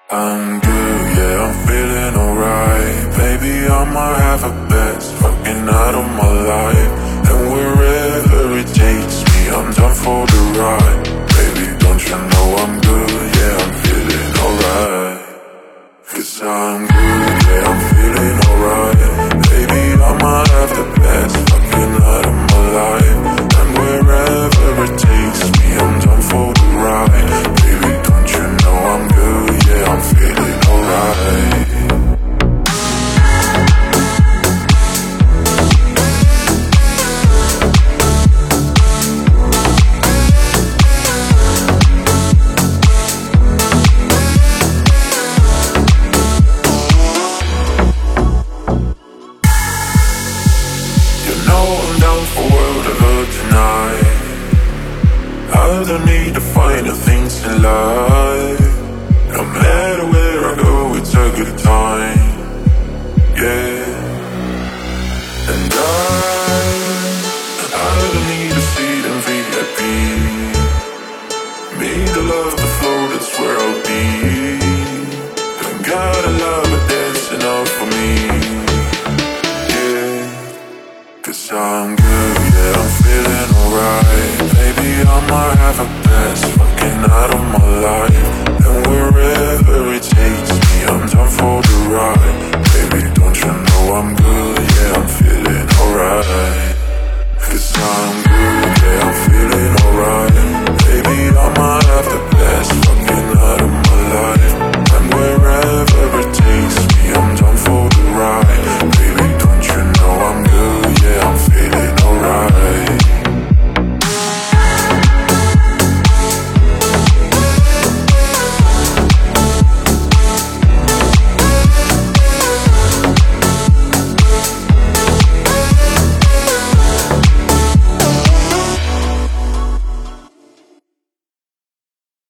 I'm good, yeah, I'm feeling alright. Baby, I might have a best fucking night of my life. And wherever it takes me, I'm down for the ride. Baby, don't you know I'm good, yeah, I'm feeling alright. 'Cause I'm good, yeah, I'm feeling alright. Baby, I might have the best fucking night of my life. And wherever it takes me, I'm down for the ride. Baby, don't you know I'm good, yeah, I'm feeling alright. I don't need to find the things in life. No matter where I go, it's a good time. Yeah.